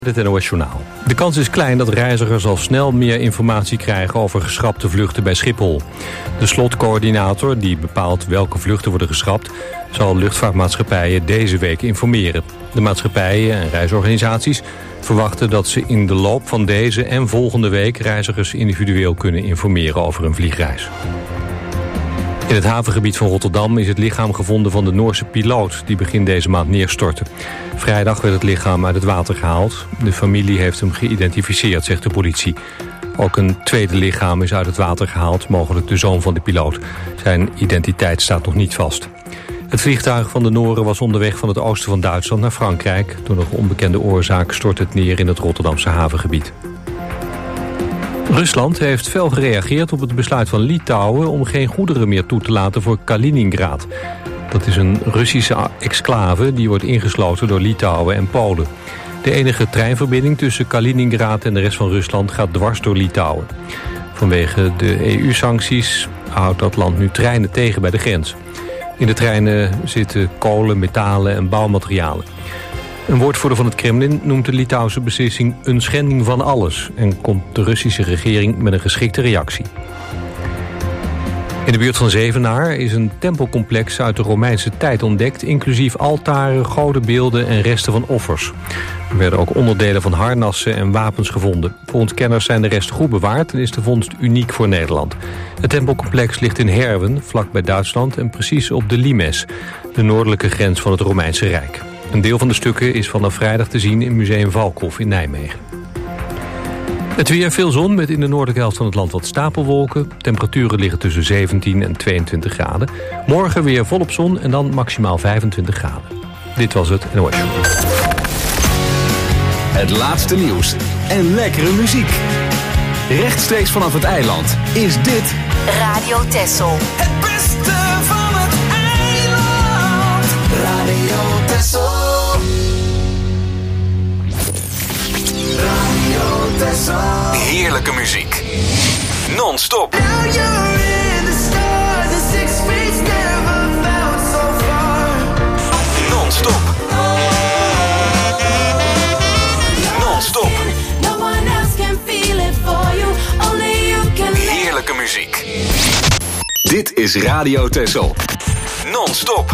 Het NOS Journaal. De kans is klein dat reizigers al snel meer informatie krijgen over geschrapte vluchten bij Schiphol. De slotcoördinator, die bepaalt welke vluchten worden geschrapt, zal luchtvaartmaatschappijen deze week informeren. De maatschappijen en reisorganisaties verwachten dat ze in de loop van deze en volgende week reizigers individueel kunnen informeren over hun vliegreis. In het havengebied van Rotterdam is het lichaam gevonden van de Noorse piloot die begin deze maand neerstortte. Vrijdag werd het lichaam uit het water gehaald. De familie heeft hem geïdentificeerd, zegt de politie. Ook een tweede lichaam is uit het water gehaald, mogelijk de zoon van de piloot. Zijn identiteit staat nog niet vast. Het vliegtuig van de Noren was onderweg van het oosten van Duitsland naar Frankrijk. Door nog onbekende oorzaak stort het neer in het Rotterdamse havengebied. Rusland heeft fel gereageerd op het besluit van Litouwen om geen goederen meer toe te laten voor Kaliningrad. Dat is een Russische exclave die wordt ingesloten door Litouwen en Polen. De enige treinverbinding tussen Kaliningrad en de rest van Rusland gaat dwars door Litouwen. Vanwege de EU-sancties houdt dat land nu treinen tegen bij de grens. In de treinen zitten kolen, metalen en bouwmaterialen. Een woordvoerder van het Kremlin noemt de Litouwse beslissing een schending van alles en komt de Russische regering met een geschikte reactie. In de buurt van Zevenaar is een tempelcomplex uit de Romeinse tijd ontdekt, inclusief altaren, godenbeelden en resten van offers. Er werden ook onderdelen van harnassen en wapens gevonden. Volgens kenners zijn de resten goed bewaard en is de vondst uniek voor Nederland. Het tempelcomplex ligt in Herwen, vlakbij Duitsland en precies op de Limes, de noordelijke grens van het Romeinse Rijk. Een deel van de stukken is vanaf vrijdag te zien in Museum Valkhof in Nijmegen. Het weer, veel zon met in de noordelijke helft van het land wat stapelwolken. Temperaturen liggen tussen 17 en 22 graden. Morgen weer volop zon en dan maximaal 25 graden. Dit was het NOS Show. Het laatste nieuws en lekkere muziek. Rechtstreeks vanaf het eiland is dit Radio Texel. Het beste van het eiland. Radio Texel. Radio Texel. heerlijke muziek. Non-stop. Non-stop. Non-stop. Heerlijke muziek. Dit is Radio Texel. Non-stop.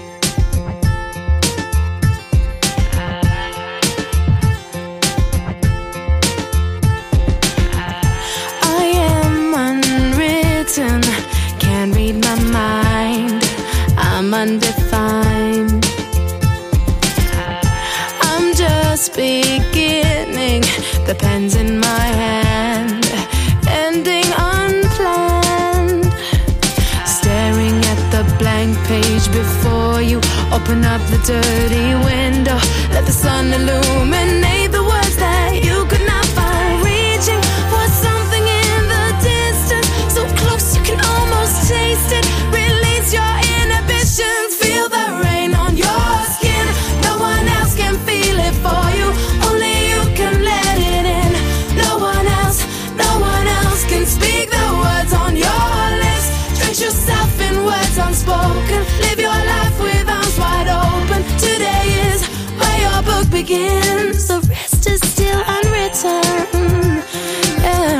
Can't read my mind, I'm undefined. I'm just beginning, the pen's in my hand, ending unplanned. Staring at the blank page before you, open up the dirty window, let the sun illuminate the words that you could not find. Reaching for something in the distance, so close you can almost taste it. Release your inhibitions, feel the rain on your skin. No one else can feel it for you, only you can let it in. No one else can speak the words on your lips. Drench yourself in words unspoken, live your life with arms wide open. Today is where your book begins, the rest is still unwritten. Yeah.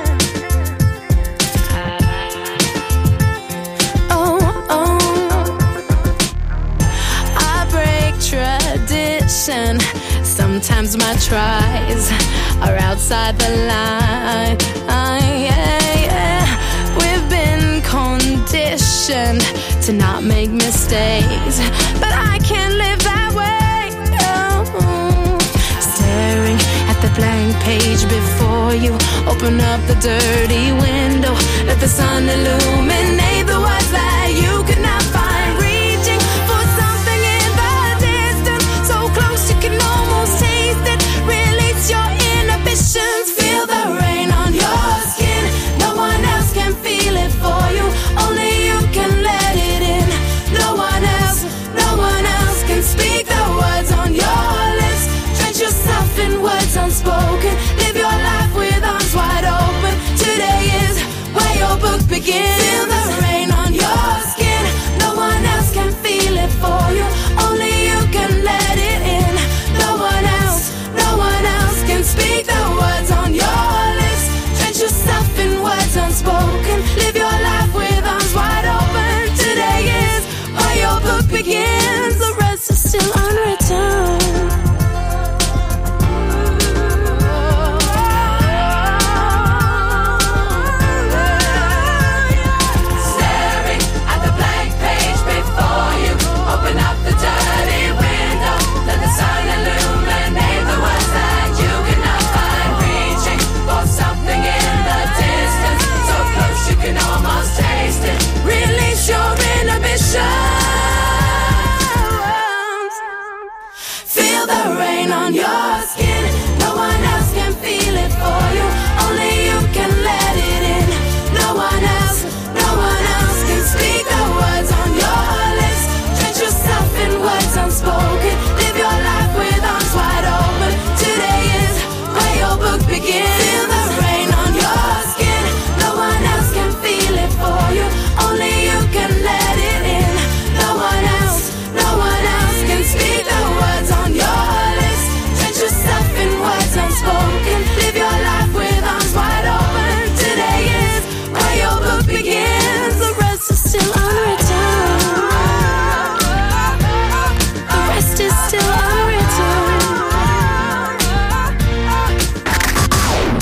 Sometimes my tries are outside the line. We've been conditioned to not make mistakes, but I can't live that way. No. Staring at the blank page before you, open up the dirty window, let the sun illuminate the words that you could not find. Reaching for something in the distance, so close you can almost taste it. Release your inhibitions, feel the rain on your skin. No one else can feel it for you, only you can let it in. No one else can speak the words on your lips. Drench yourself in words unspoken, live your life with arms wide open. Today is where your book begins. Feel the rain on your skin.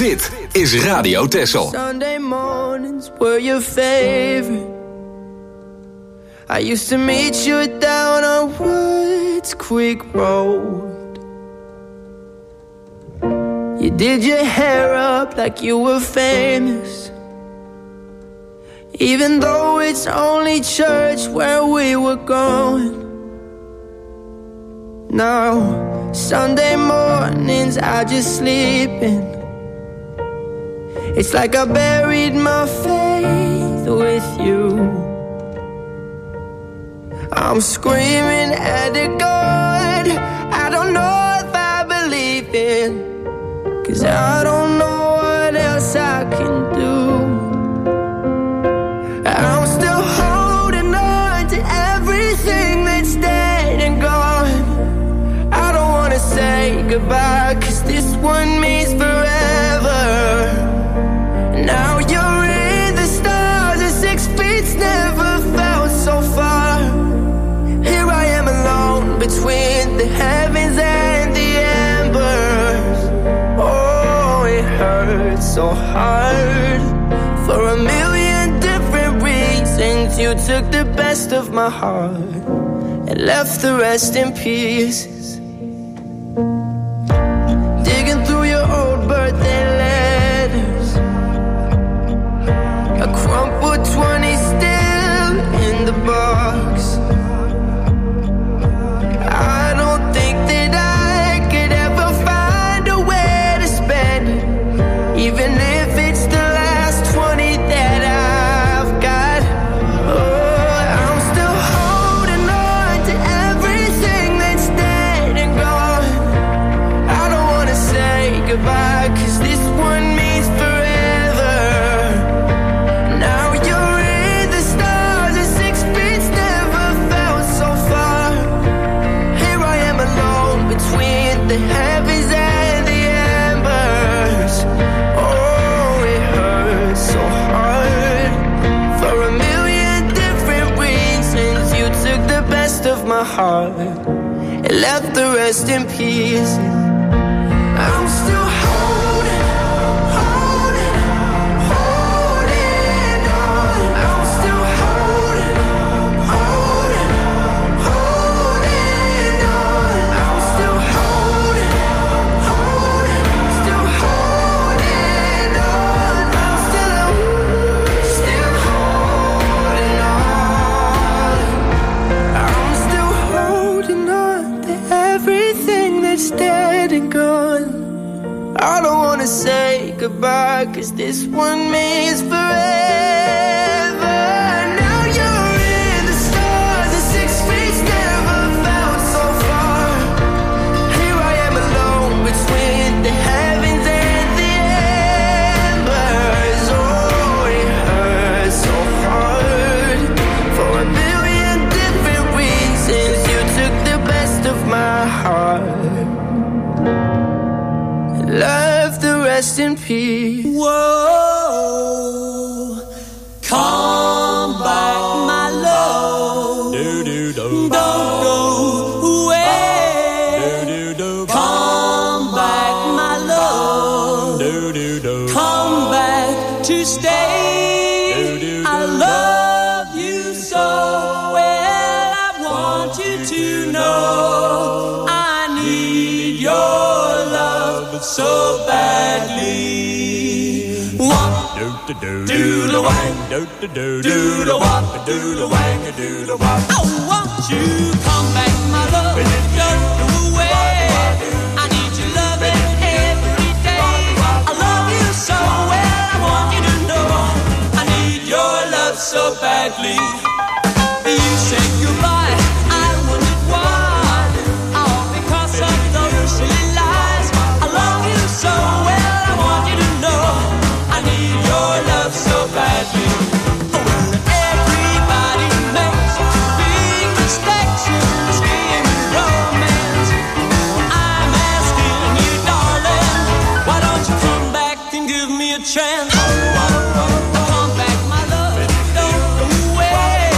Dit is Radio Texel. Sunday mornings were your favorite. I used to meet you down on Woods Creek Road. You did your hair up like you were famous, even though it's only church where we were going. Now, Sunday mornings I just sleep in. It's like I buried my faith with you. I'm screaming at the God I don't know if I believe in, 'cause I don't know what else I can do. I'm still holding on to everything that's dead and gone. I don't wanna say goodbye, 'cause this one means forever. Now you're in the stars and 6 feet's never felt so far. Here I am alone between the heavens and the embers. Oh, it hurts so hard. For a million different reasons, you took the best of my heart and left the rest in pieces. Digging through your old birthday letters, a crumpled 20 still in the box. I don't think that I could ever find a way to spend it, even if it's the last 20 that I've got. Oh, I'm still holding on to everything that's dead and gone. I don't wanna say goodbye, 'cause this one means forever. Now you're in the stars and 6 feet's never felt so far. Here I am alone between the heavens and the embers. Oh, it hurts so hard. For a million different reasons, you took the best of my heart and left the rest in pieces. I'm still holding on. I'm still holding on. I'm still holding on. Still holding on. I'm still holding on. I'm still holding on to everything that's dead and gone. I don't wanna say goodbye, 'cause this one means forever. Now you're in the stars and 6 feet's never felt so far. Here I am alone between the heavens and the embers. Oh, it hurts so hard. For a million different reasons, you took the best of my heart, left the rest in peace. Whoa, come back, my love. Don't go away. Come back, my love. Come back to stay. I love you so well. I want you to know I need your love so badly. Do the wang, do the wop, do the wang, do the wop. Oh, won't you come back, my love? Don't go away. I need your loving every day. I love you so well. I want you to know I need your love so badly. You said goodbye, I wondered why. All because of those silly lies. I love you so well. I want you to know I need your love so badly. Everybody makes big mistakes in this game of romance. I'm asking you, darling, why don't you come back and give me a chance? Come back, my love, don't go away.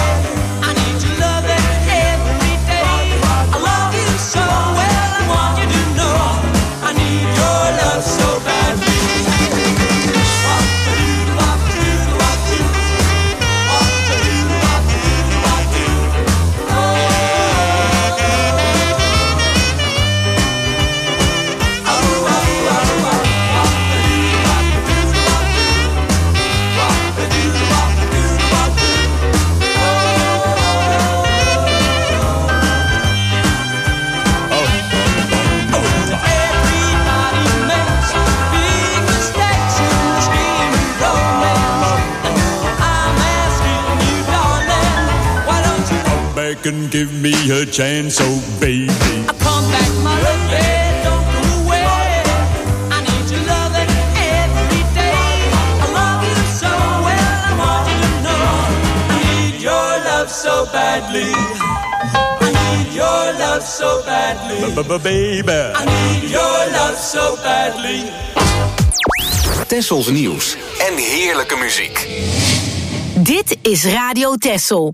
can give me a chance, oh baby. I come back, my love, yeah, don't go away. I need your loving every day. I love you so well, I want you to know. I need your love so badly. I need your love so badly. Baby, I need your love so badly. Tessels nieuws en heerlijke muziek. Dit is Radio Tessel.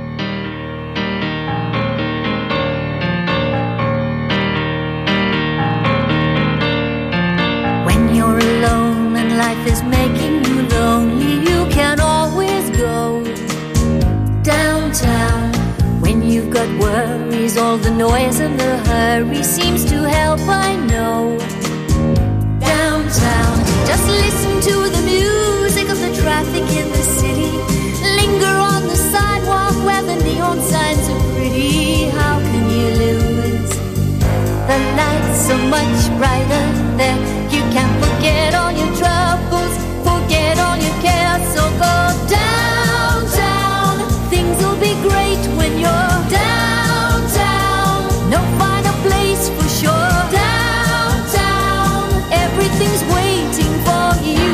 When you're alone and life is making you lonely, you can always go downtown. When you've got worries, all the noise and the hurry seems to help, I know. Downtown, just listen to the music of the traffic in the city. Linger on the sidewalk where the neon signs are pretty. How can you lose? The lights are much brighter there. You can forget all your troubles, forget all your cares. So go downtown. Things will be great when you're downtown. No finer place for sure. Downtown, everything's waiting for you.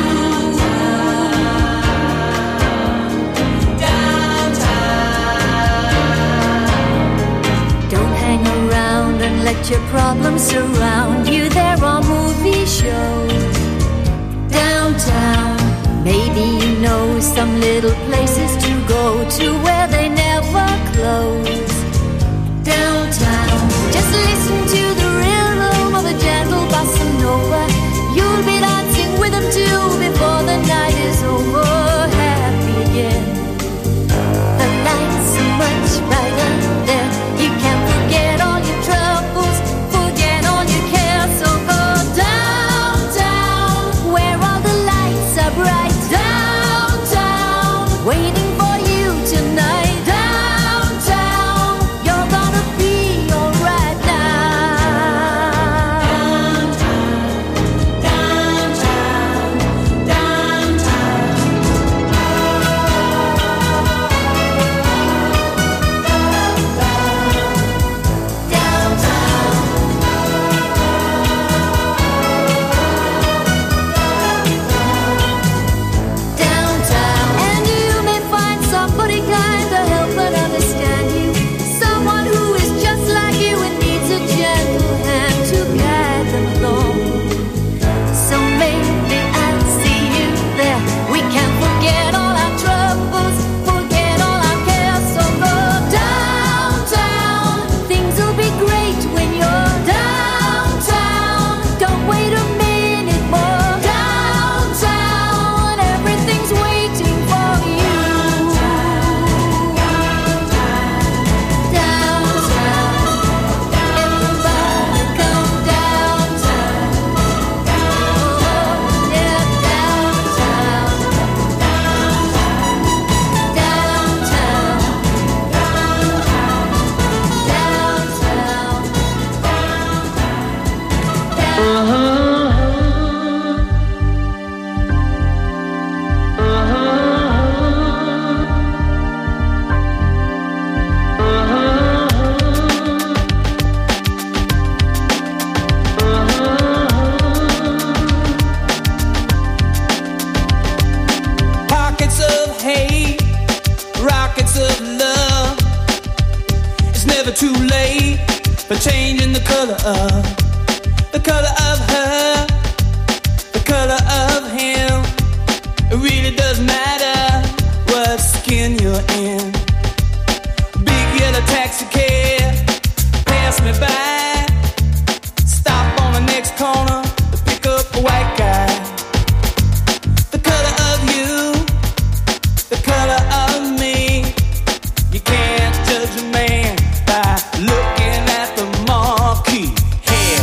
Let your problems surround you. There are movie shows downtown. Maybe you know some little places to go to where they never close. Downtown, just listen to the rhythm of a gentle bossa nova. You'll be dancing with them too before the night is over. Happy again. The lights are much brighter there. You can't forget all your troubles, forget all your cares. So go downtown, where all the lights are bright. Downtown, waiting for you tonight. Downtown, you're gonna be alright now. Downtown, downtown, downtown. And you may find somebody kind to help and understand you. Someone who is just like you and needs a gentle hand to guide them along. So maybe I'll see you there. We can forget all our troubles, forget all our cares. So go downtown. Things will be great when you're downtown. Don't wait a minute more. Downtown, everything's waiting for you. Downtown, everybody come downtown. Oh, yeah, downtown. Pockets of hate, rockets of love. It's never too late for changing the color of her, the color of him. It really doesn't matter what skin you're in. Big yellow taxi cab passed me by. Stop on the next corner to pick up a white guy. The color of you, the color of me. You can't judge a man by looking at the marquee. Hair,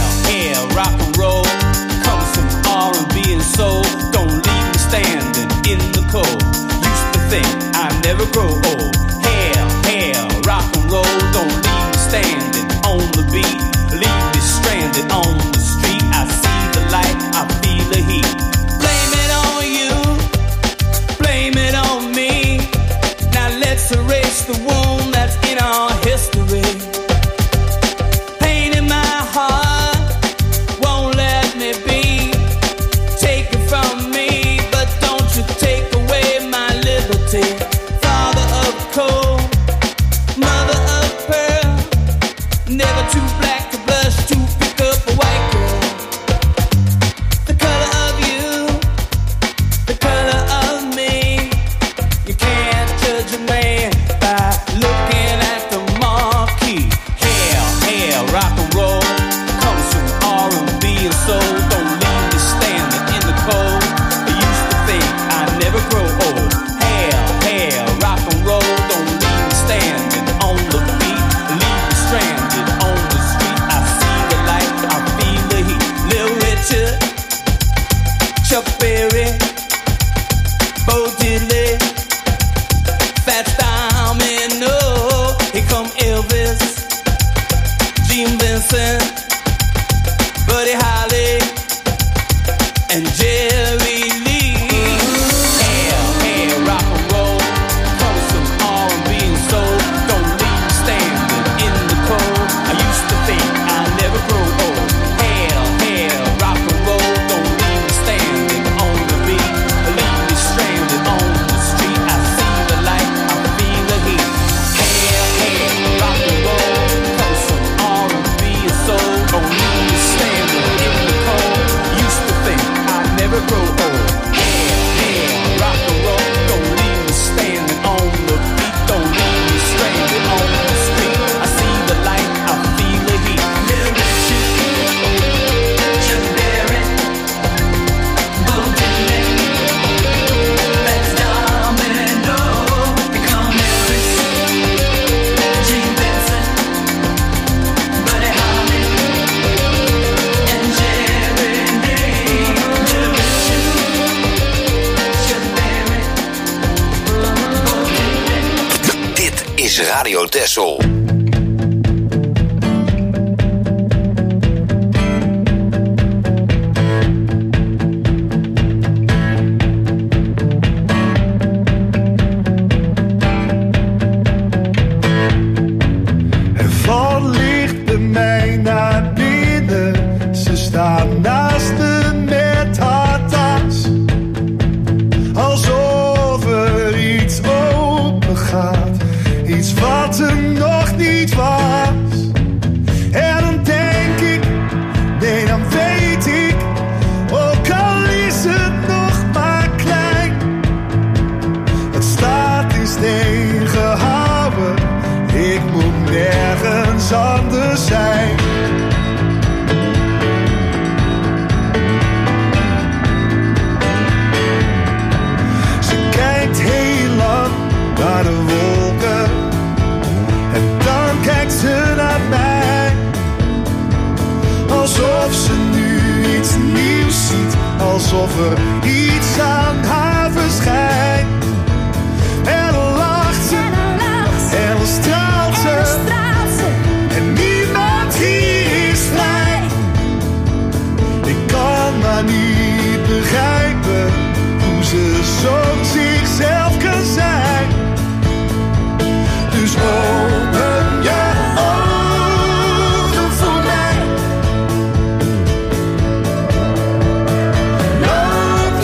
Jerry, Bo Diddley, Fats Domino, here come Elvis, Gene Vincent, Buddy Holly, and Jerry Lee. Hair, hair, rock and roll, comes some R&B and soul. Don't leave me standing in the cold. I used to think I'd never grow old. Hair, hair, rock and roll, don't leave me standing on the beat. Leave me stranded on the street. I see the light, I feel the heat. Hair, hair, rock and roll, comes some R&B and soul. Don't leave me standing in the cold. Used to think I'd never grow old. Hair, hair, rock and roll, don't leave me standing on the beat. Don't leave me stranded on the street. I see the light, I feel the heat. Little Richard, Chuck Berry, Bo Diddley, Fats Domino, here come Elvis, Gene Vincent, Buddy Holly, and Jerry Lee. Little Richard, Chuck Berry, Bo Diddley. Dit is Radio Texel. Er valt licht bij mij naar binnen. Ze staan naast me met haar tas. Alsof er iets open gaat. Iets wat er nog niet was. En dan denk ik, nee dan weet ik. Ook al is het nog maar klein. Het staat in steen gehouden. Ik moet nergens anders zijn. Ze kijkt heel lang naar de wolken. En dan kijkt ze naar mij. Alsof ze nu iets nieuws ziet. Alsof er iets aan haar verschijnt. En dan lacht ze. En dan straalt ze. En niemand hier is vrij. Ik kan maar niet begrijpen hoe ze zo zichzelf kan zijn. Dus open je ogen voor mij. Loop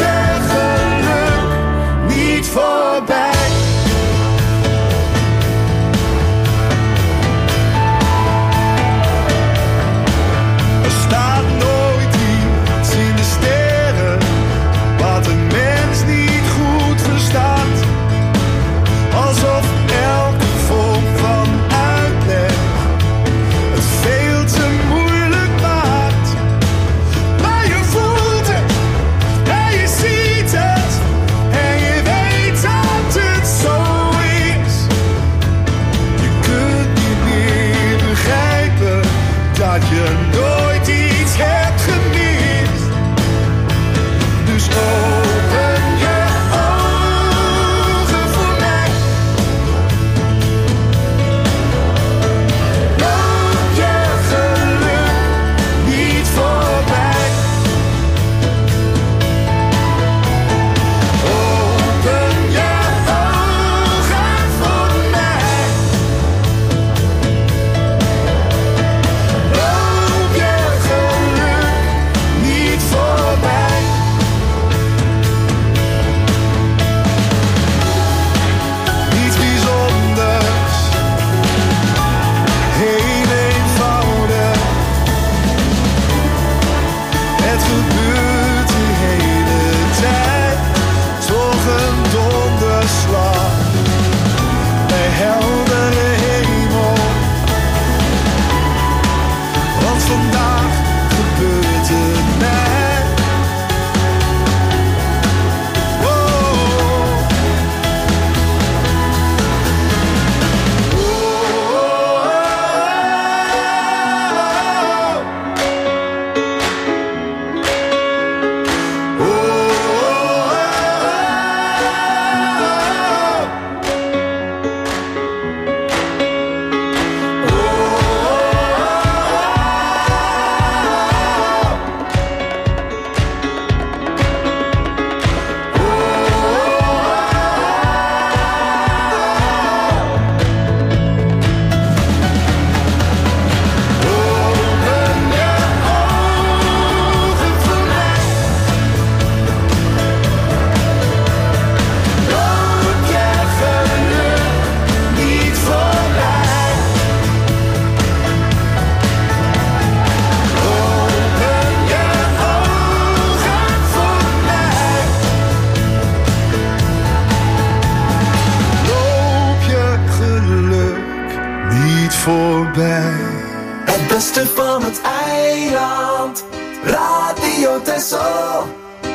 van het eiland. Radio Texel.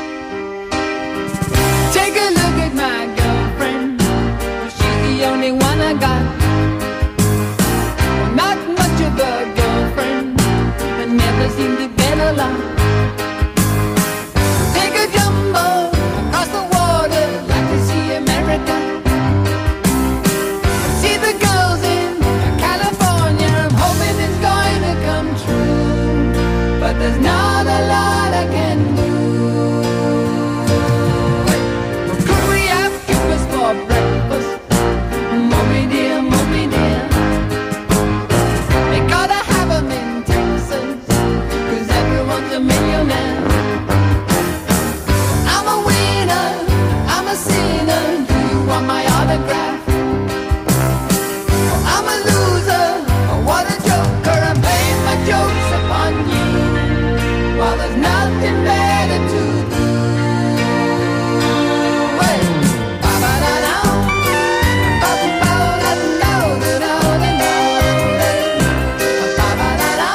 Take a look at my girlfriend. She's the only one I got. Well, not much of a girlfriend, but never seem to get along. Take a jumbo across the water, like to see America. See the girls in California, I'm hoping it's going to come true. But there's not a lot I can do. Could we have breakfast for breakfast? Mommy dear, mommy dear. They gotta have them in Texas, 'cause everyone's a millionaire. I'm a winner, I'm a sinner. Do you want my autograph? I'm a loser, what a joker. I'm playing my jokes upon you, while there's nothing better to do. Hey, ba-ba-da-da, ba-ba-da-da-da-da-da-da, ba-ba-da-da,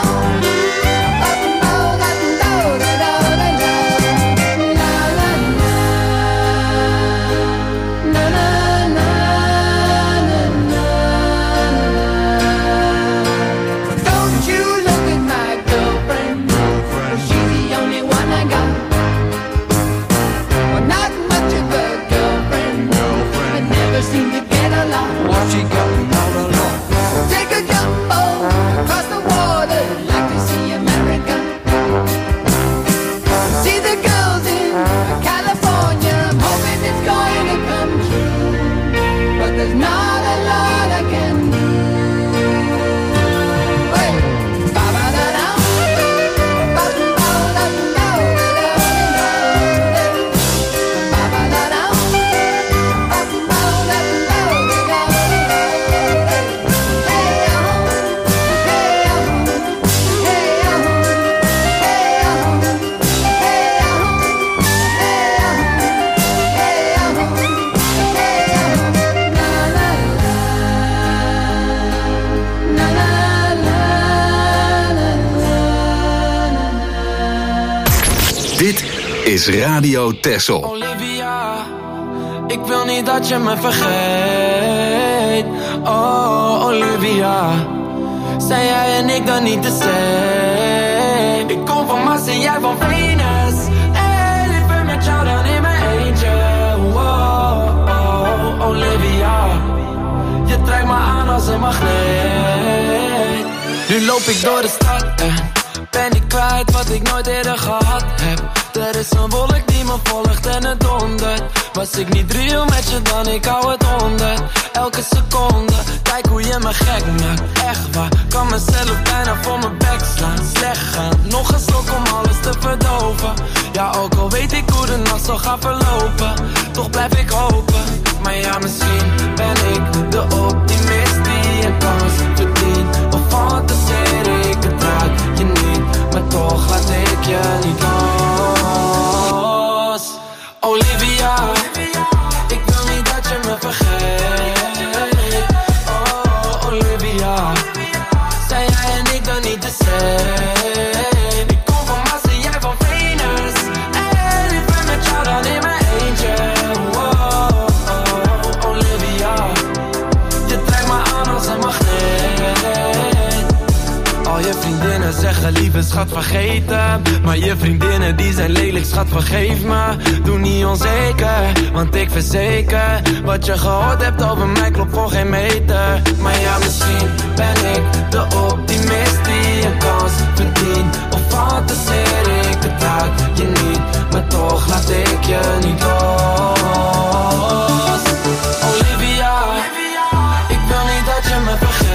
ba-ba-da-da-da-da-da-da, Don't you look at my girlfriend, she's the only one I got. Well, not much of a girlfriend, but never seem to get along. What she got not alone. Take a jumbo across the water, like to see America. See the girls in California, I'm hoping it's going to come true. But there's not a lot I can do. Hey, ba-ba-da-da, ba-ba-da-da-da-da-da, ba-ba-da-da, Dit is Radio Texel. Olivia, ik wil niet dat je me vergeet. Oh, Olivia, zijn jij en ik dan niet de same? Ik kom van Mars en jij van Venus. En liever met jou dan in mijn eentje. Oh, oh, Olivia, je trekt me aan als een magneet. Nu loop ik door de stad en ben ik kwijt wat ik nooit eerder gehad heb. Er is een wolk die me volgt en het dondert. Was ik niet real met je dan, ik hou het onder. Elke seconde, kijk hoe je me gek maakt. Echt waar, kan mezelf bijna voor mijn bek slaan. Slecht gaan, nog een slok om alles te verdoven. Ja, ook al weet ik hoe de nacht zal gaan verlopen, toch blijf ik hopen. Maar ja, misschien ben ik de optimist die een kans verdient. Of fantaseer ik het raak je niet, maar toch laat ik je niet los. Olivia, ik wil niet dat je me vergeet. Oh, Olivia, zijn jij en ik dan niet de same? Ik kom van Mars en jij van Venus. En ik ben met jou dan in mijn eentje. Oh, oh, Olivia, je trekt me aan als een magneet. Al je vriendinnen zeggen lieve schat vergeten, maar je vriendinnen die zijn lelijk schat vergeef me. Doe niet onzeker, want ik verzeker, wat je gehoord hebt over mij klopt voor geen meter. Maar ja, misschien ben ik de optimist die een kans verdient. Of fantaseer ik het raak je niet, maar toch laat ik je niet los. Olivia, ik wil niet dat je me vergeet.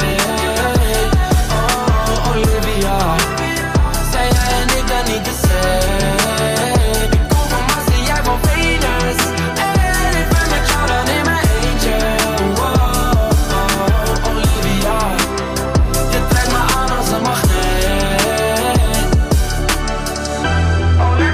Olivia, zijn jij en ik dan niet de same? Ik kom van Mars en jij van Venus. En ik ben met jou dan in mijn eentje. Oh, oh, Olivia, je trekt me aan als een magneet.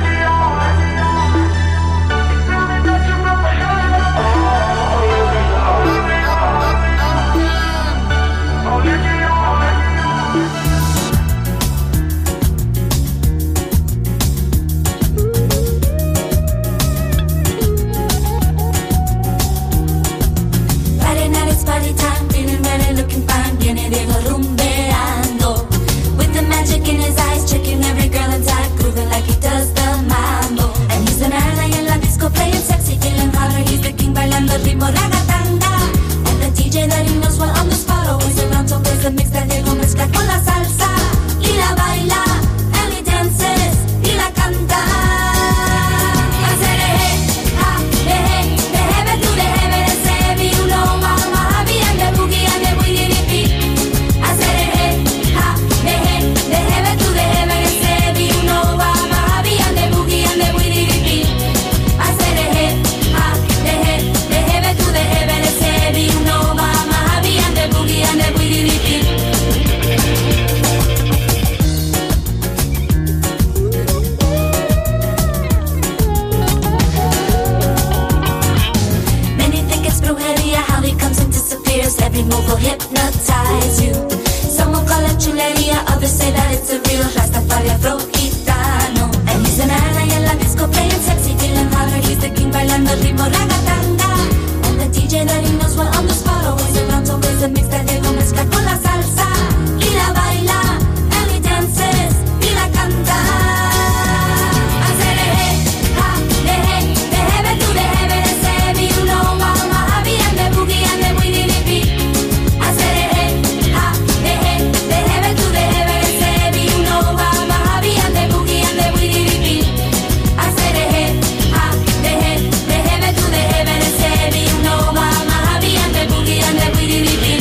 el ritmo ragatanga. And the DJ letting us well on the spot. Always around to raise a mix that they gon' mezclar con la salsa. Y la baila, and he dances, y la canta. Hacer ha, de heaven to the heaven and say, you know mama, happy and the boogie and the winnie the beat. Hacer ha, de heaven to the heaven and say, you know mama, happy and the boogie and the winnie the beat. Hacer ha, de heaven to the heaven and say, you know mama, happy and the boogie and the winnie the beat.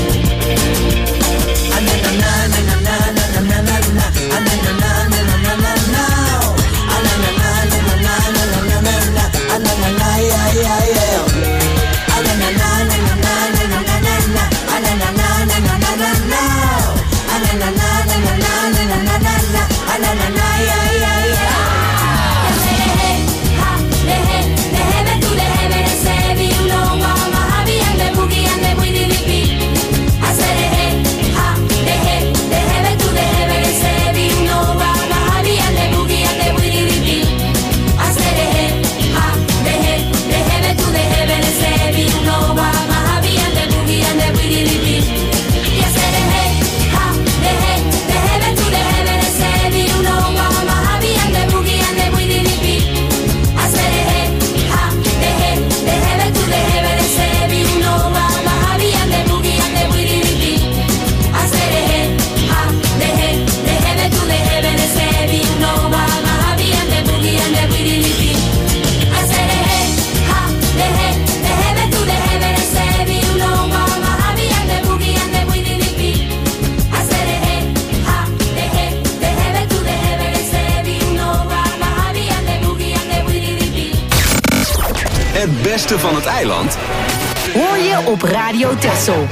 Het beste van het eiland Hoor je op Radio Texel.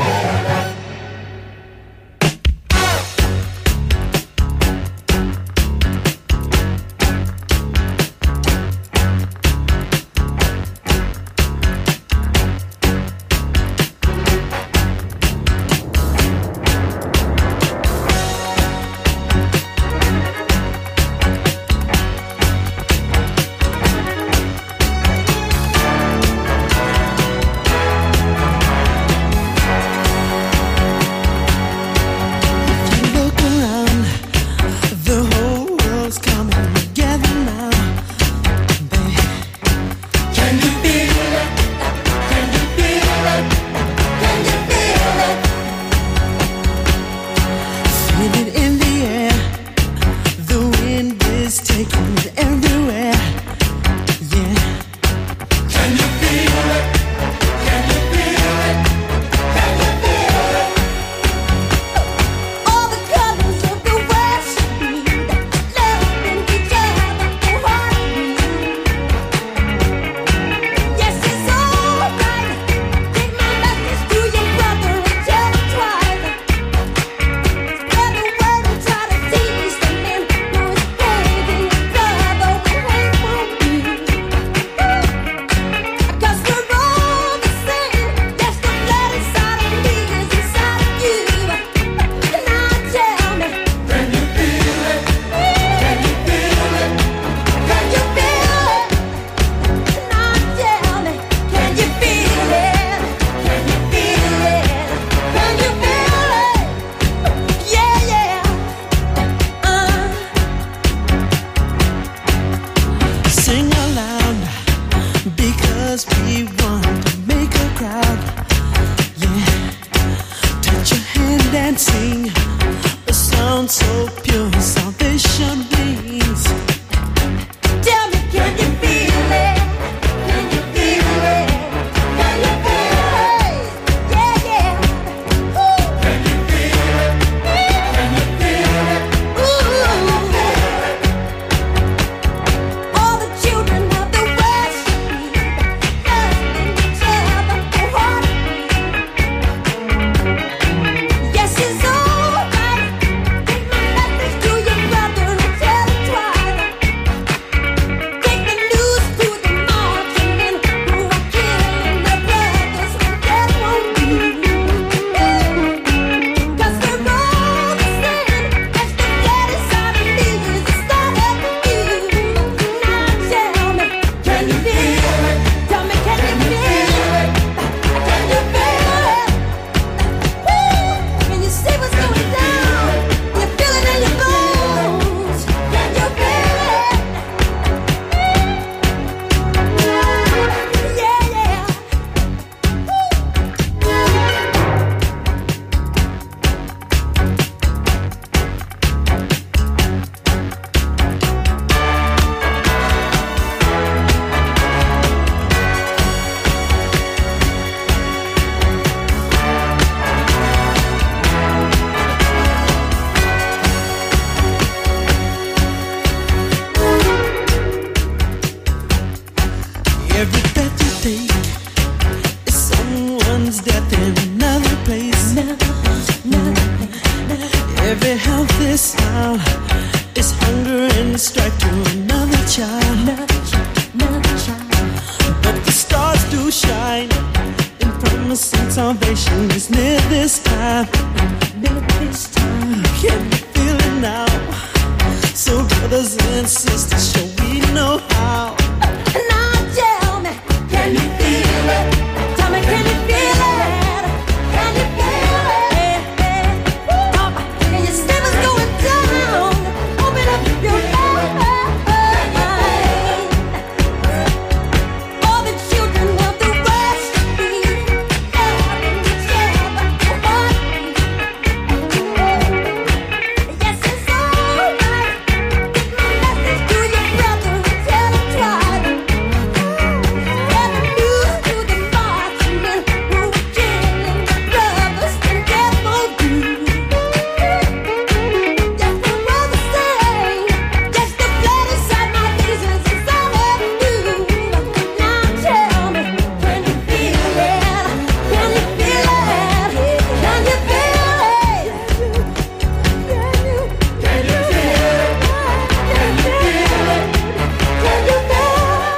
Every breath you take is someone's death in another place. Every healthy smile is hunger and strife to another child. But the stars do shine, and promising salvation is near this time. Can you feel it now? So brothers and sisters, shall we know how? Now tell me, can you feel it? Tell me, can you feel it? Can you feel it? Can your stomach's going down? Open up your mind. All the children of the West need yes, it's alright. Get my message to your brother and tell him twice. Get the news to the marksmen who killing the brothers and death will do. Just the brother say, just the blood inside my veins is all I do. Now tell me, can you feel it? Can you feel it? Can you feel it? Can you feel it? Can you feel it? Can you feel it?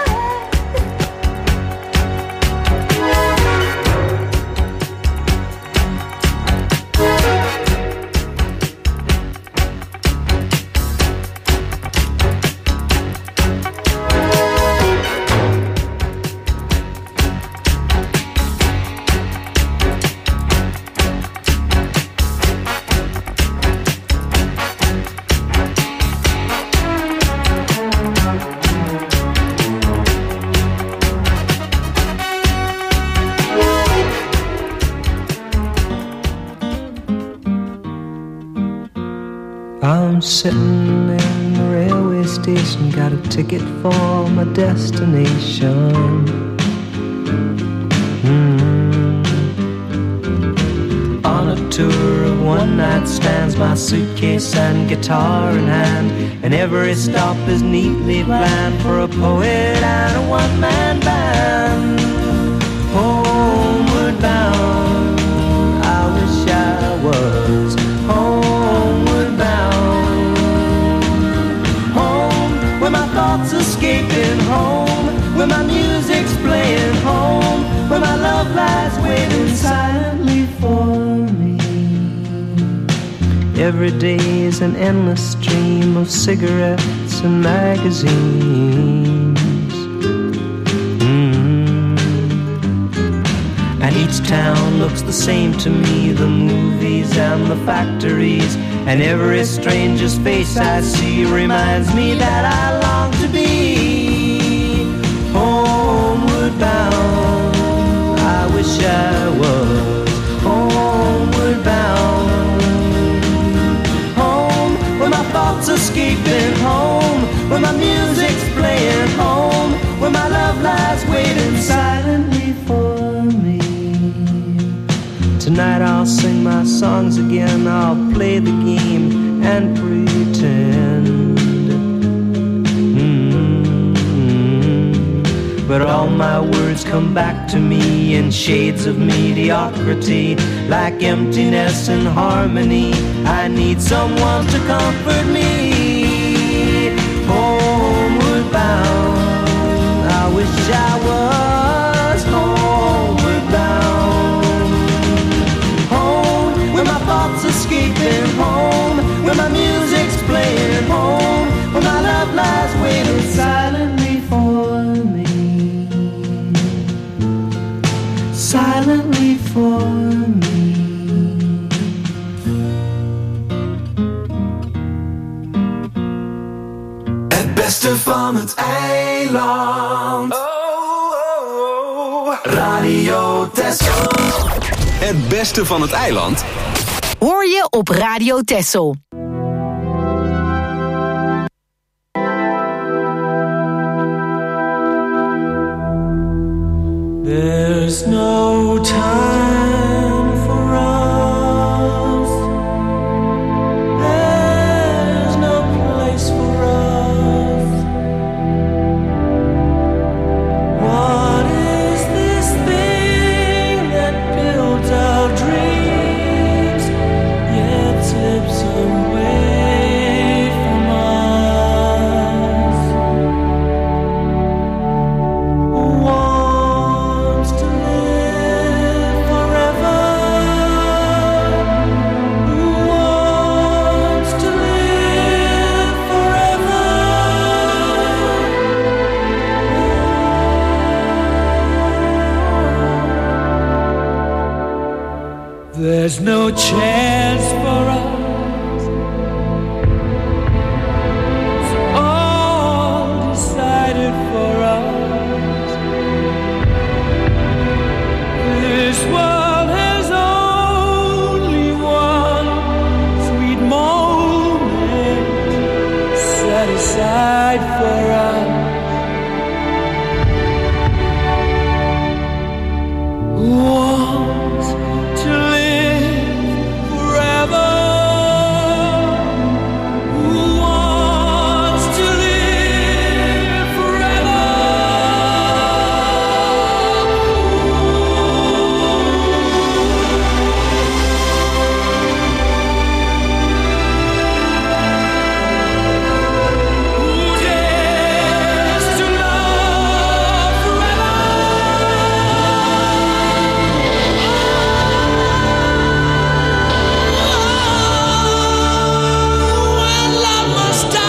I'm sitting in the railway station, got a ticket for my destination. On a tour of one-night stands, my suitcase and guitar in hand, and every stop is neatly planned for a poet and a one-man band. Homeward bound, I wish I was homeward bound. Home, where my thoughts escaping, home, where my music's playing, home, where my love lies waiting silently for me. Every day is an endless stream of cigarettes and magazines. And each town looks the same to me, the movies and the factories, and every stranger's face I see reminds me that I long to be homeward bound. I wish I was homeward bound. Home, where my thoughts escaping, home, where my music's playing, home, where my love lies waiting silently for me. Tonight I'll sing my songs again, I'll play the game and pretend. But all my words come back to me in shades of mediocrity, like emptiness and harmony. I need someone to comfort me. Homeward bound, I wish I was homeward bound. Home, where my thoughts escaping, home, where my music's playing, home, where my love lies waiting silently for me. Silently for me. Het beste van het eiland. Radio Texel. Het beste van het eiland. Hoor je op Radio Texel. There's no time for us. There's no place for us. There's no chance for us. It's all decided for us. This world has only one sweet moment set aside for us. Want to live forever. Who wants to live forever? Who dares to love forever? When love must die.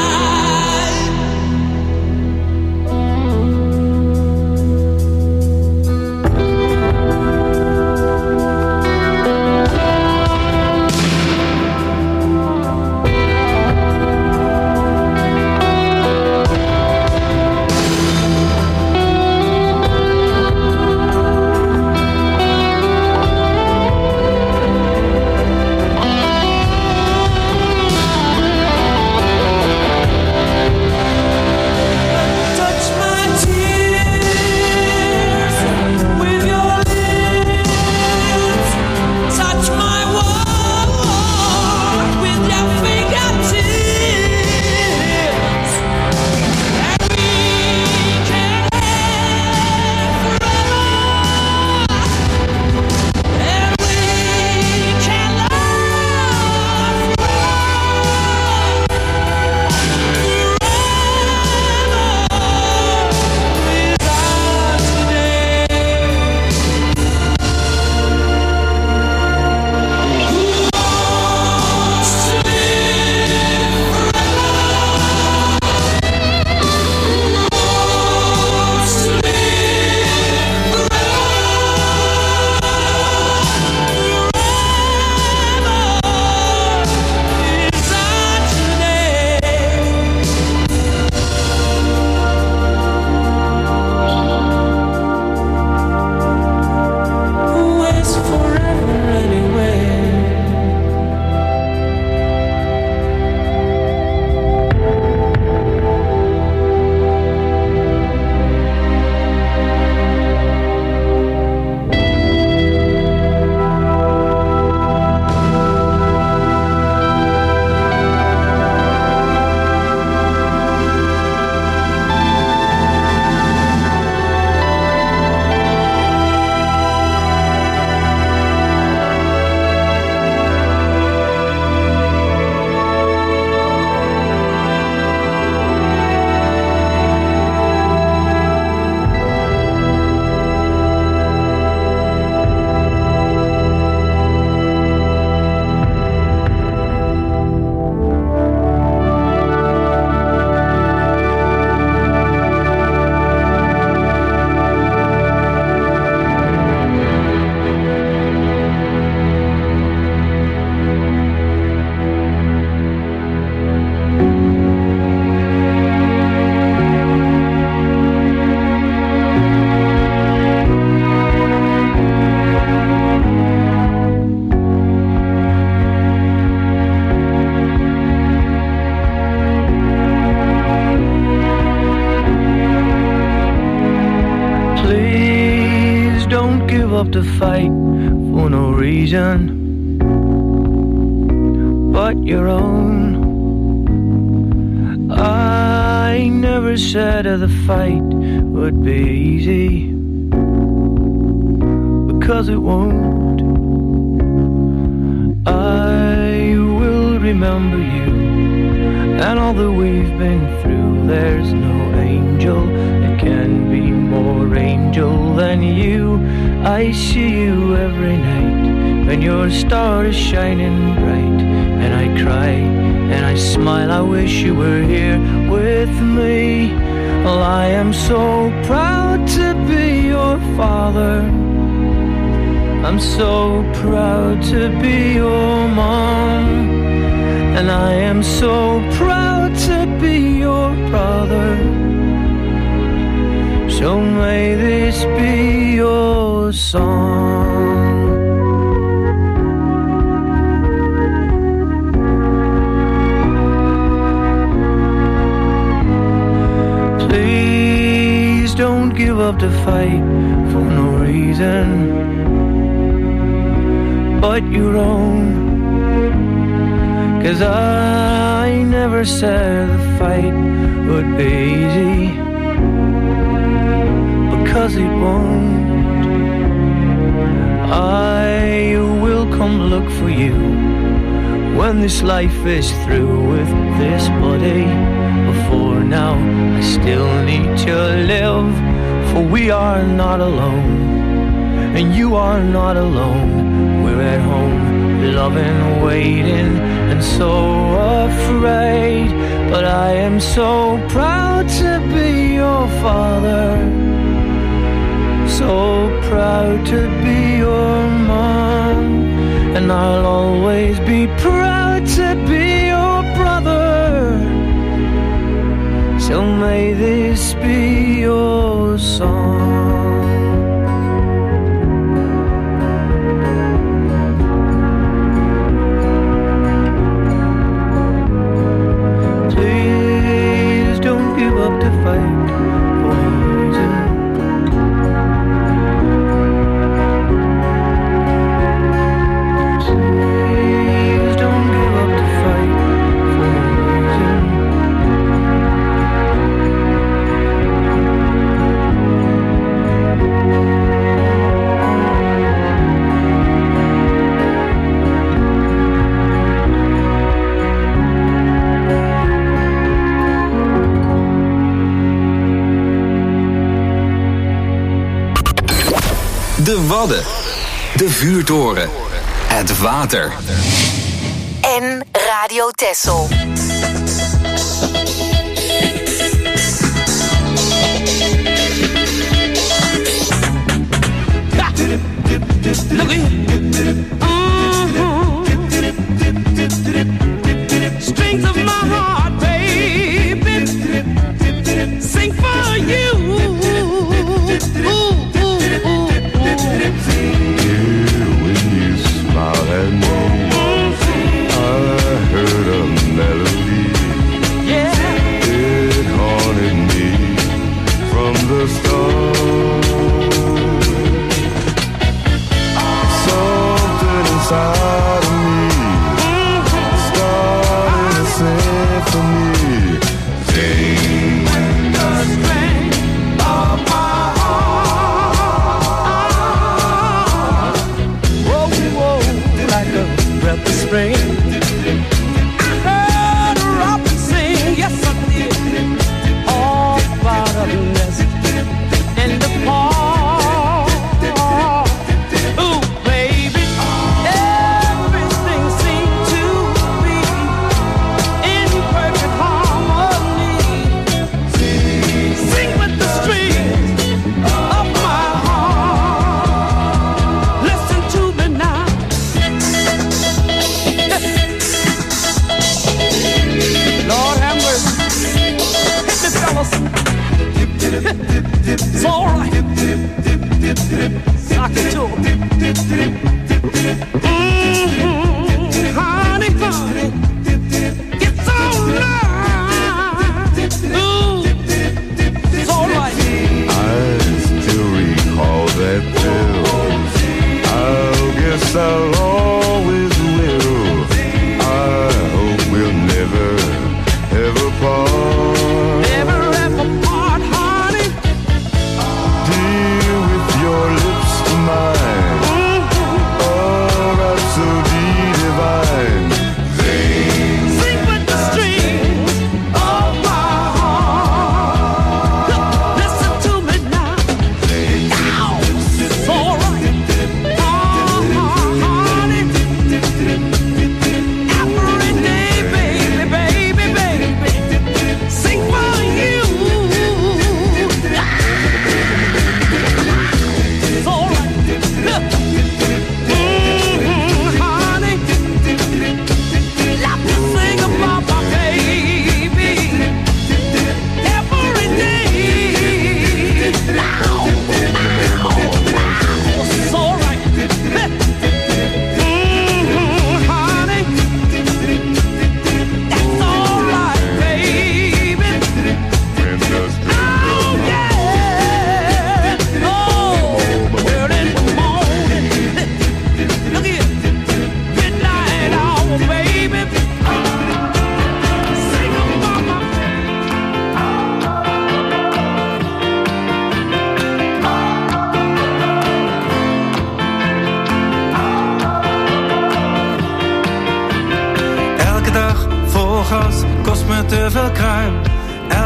Touch my tears with your lips. Touch my world with your fingertips. And we can live forever. And we can love forever. Where's forever anyway? Please don't give up the fight for no reason but your own. I never said that the fight would be easy, because it won't. I will remember you and all that we've been through. There's no angel that can be more angel than you. I see you every night when your star is shining bright, and I cry and I smile. I wish you were here with me. Well, I am so proud to be your father. I'm so proud to be your mom, and I am so proud to be your brother. So may this be your song. Please don't give up the fight for no reason but your own. 'Cause I never said the fight would be easy, because it won't. I will come look for you when this life is through with this body. Before now, I still need to live, for we are not alone, and you are not alone. We're at home, loving, waiting, and so afraid. But I am so proud to be your father, so proud to be your mom, and I'll always be proud to be your brother. So may this be your song. Please don't give up the fight for no reason. Please don't give up the fight for no reason. De Wadden. De Vuurtoren. Het water. En Radio Texel. Look here. Strings of my heart, baby, sing for you. When you smiled at me, I heard a melody. It haunted me from the start. Something inside of me started a symphony. Sing the strength of my like a breath of spring. I heard a robin sing, yes I did, all about a nest in the park. Ooh, baby, everything seemed to be in perfect harmony. Sing with the strings of my heart. Listen to me now. Lord have mercy. Hit me, fellas. It's all right. Sock it to 'em. Honey, honey. It's all right. Ooh, it's all right. I still recall that pill. I guess I'll always will. I hope we'll never ever part. Never ever part, honey. Dear, with your lips to mine, oh, rhapsody divine. Sing with the strings of my heart. Listen to me now. Ow, it's all right.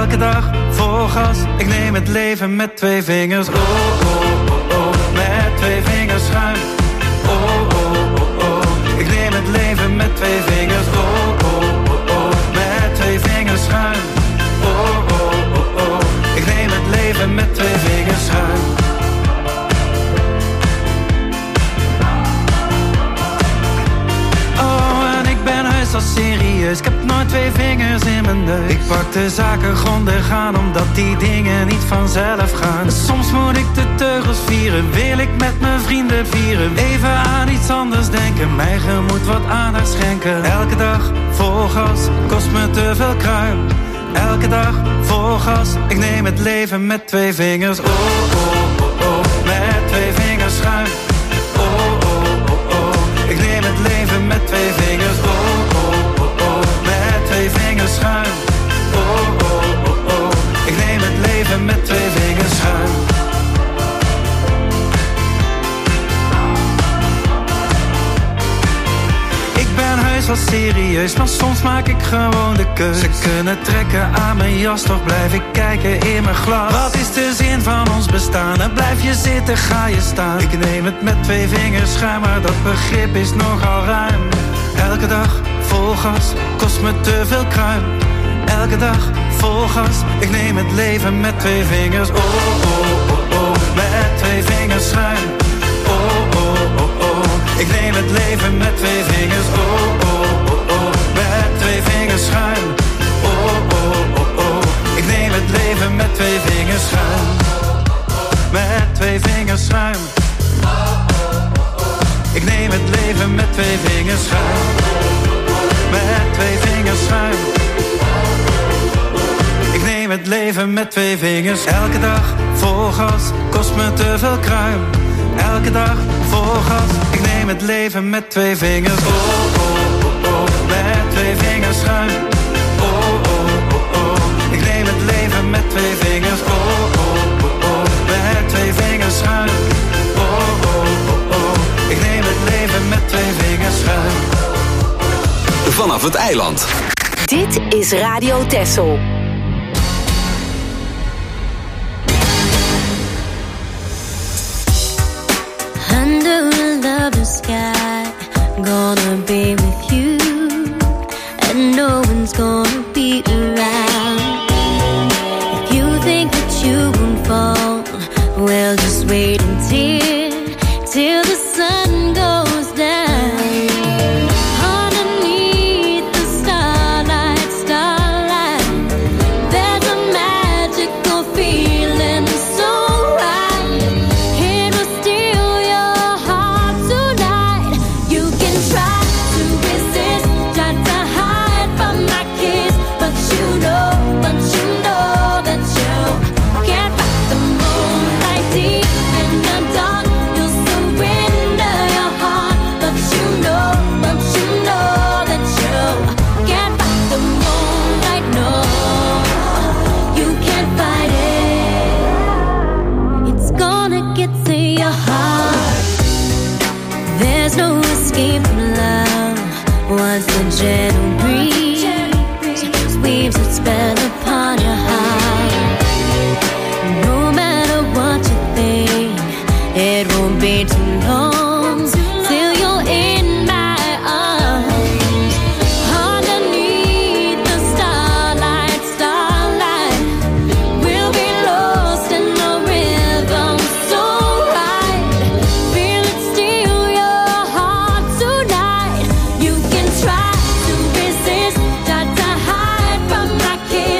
Elke dag vol gas, ik neem het leven met 2 vingers. Oh, oh, oh, oh, met 2 vingers schuin. Oh, oh, oh, oh, ik neem het leven met 2 vingers. Oh, oh, oh, oh, met 2 vingers schuin. Oh, oh, oh, oh, ik neem het leven met 2 vingers schuin. Al serieus, ik heb nooit 2 vingers in mijn neus. Ik pak de zaken grondig aan, omdat die dingen niet vanzelf gaan. Soms moet ik de teugels vieren, wil ik met mijn vrienden vieren. Even aan iets anders denken, mijn gemoed wat aandacht schenken. Elke dag vol gas, kost me te veel kruim. Elke dag vol gas, ik neem het leven met 2 vingers. Oh, oh, oh, oh, met 2 vingers schuin. Oh, oh, oh, oh, ik neem het leven met 2 vingers. Oh, schuin. Oh, oh, oh, oh, ik neem het leven met 2 vingers schuin. Ik ben heus wel serieus, maar soms maak ik gewoon de keus. Ze kunnen trekken aan mijn jas, toch blijf ik kijken in mijn glas. Wat is de zin van ons bestaan? En blijf je zitten, ga je staan. Ik neem het met 2 vingers schuin, maar dat begrip is nogal ruim. Elke dag vol gas, kost me te veel kruim. Elke dag vol gas, ik neem het leven met 2 vingers. Oh, oh, oh, oh, met 2 vingers schuin. Oh, oh, oh, oh, ik neem het leven met 2 vingers. Oh, oh, oh, oh, met 2 vingers schuin. Oh, oh, oh, oh, ik neem het leven met 2 vingers schuin. Met 2 vingers schuin. Ik neem het leven met 2 vingers schuin. Met 2 vingers schuin. Ik neem het leven met 2 vingers. Elke dag vol gas, kost me te veel kruim. Elke dag vol gas, ik neem het leven met 2 vingers. Oh, oh, oh, oh, met 2 vingers schuin. Oh, oh, oh, oh, ik neem het leven met 2 vingers. Oh, oh, oh, oh, met 2 vingers schuin. Oh, oh, oh, oh, ik neem het leven met 2 vingers schuin. Vanaf het eiland. Dit is Radio Texel. Under a lover's sky, gonna be with you, and no one's gonna be around. If you think that you won't fall, well, just wait till the sun goes down. Underneath the starlight, there's a magical feeling so right. It will steal your heart tonight. You can try to resist, try to hide from my kiss, but you know that you can't fight the moonlight deep in the dark. You'll surrender your heart, but you know that you can't fight the moonlight. No, you can't fight it. It's gonna get to your heart. There's no escape from love. Once the gentle breeze weaves its spell upon your heart, no matter what you think, it won't be too long till you're in my arms. Underneath the starlight, we'll be lost in the rhythm so right. Feel it steal your heart tonight. You can try to resist, try to hide from my kiss,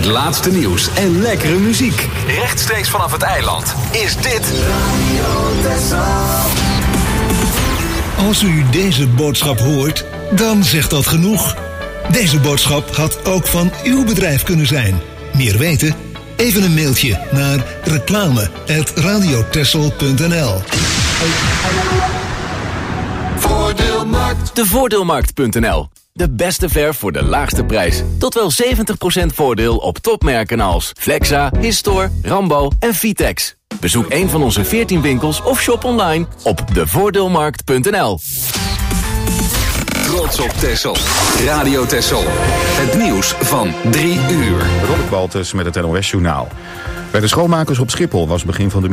Het laatste nieuws en lekkere muziek. Rechtstreeks vanaf het eiland is dit Radio Texel. Als u deze boodschap hoort, dan zegt dat genoeg. Deze boodschap had ook van uw bedrijf kunnen zijn. Meer weten? Even een mailtje naar reclame@radiotexel.nl. Voordeelmarkt. De Voordeelmarkt.nl. De beste verf voor de laagste prijs. Tot wel 70% voordeel op topmerken als Flexa, Histor, Rambo en Vitex. Bezoek een van onze 14 winkels of shop online op devoordeelmarkt.nl. Trots op Texel. Radio Texel. Het nieuws van 3 uur. Robert Baltus met het NOS Journaal. Bij de schoonmakers op Schiphol was begin van de